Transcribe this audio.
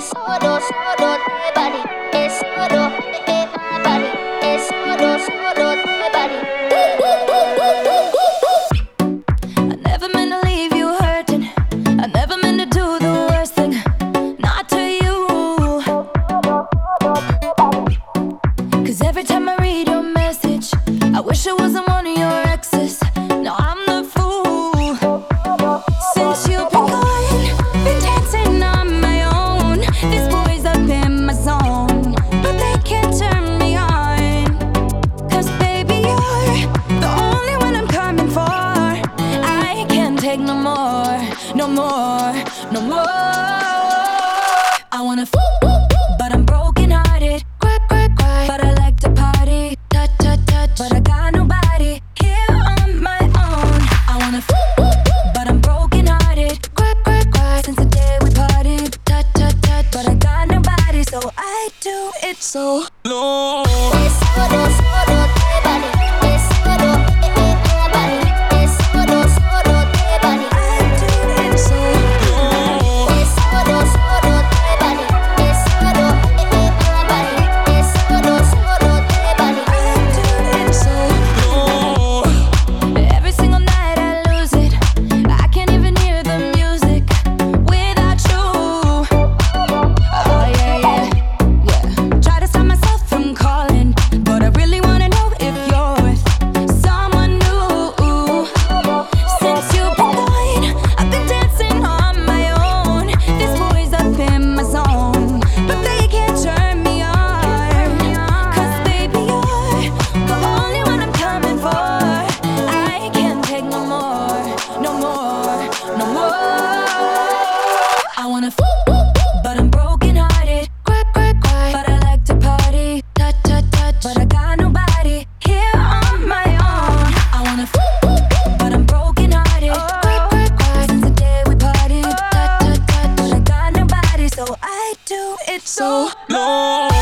solo, solo te body. Es solo, my body. Es solo, solo te body. I never meant to leave you hurting. I never meant to do the worst thing. Not to you. 'Cause every time I read your message, I wish it wasn't one of your exes. No, I'm the fool. Since you've been gone, been dancing on my own. This boy's up in my zone, but they can't turn me on. 'Cause baby, you're the only one I'm coming for. I can't take no more, no more, no more. I wanna but I'm broken hearted. Cry, cry, cry, but I like to party. Touch, touch, touch, but I got nobody here on my own. I wanna but I'm broken hearted. Cry, cry, cry, since the day we parted. Touch, touch, touch, but I got nobody, so I do it so low. Es solo, solo te body. Es solo, my body. Es solo, solo te body. I do it so low. Es solo, solo te body. Es solo, my body. Es solo, solo te body. I do it so low. Every single night I lose it. I can't even hear the music without you. Oh yeah, yeah, yeah. Try to stop myself from calling, but I really wanna know if you're with someone new. Since you've been gone, I've been dancing on my own. This boy's up in my zone, but they can't turn me on. 'Cause baby, you're the only one I'm coming for. I can't take no more, no more, no more. I wanna but I'm broken hearted. Cry, cry, cry, but I like to party. Touch, touch, touch, but I got nobody here on my own. I wanna but I'm broken hearted. Cry, cry, cry, since the day we parted. Touch, touch, touch, but I got nobody, so I do it so low.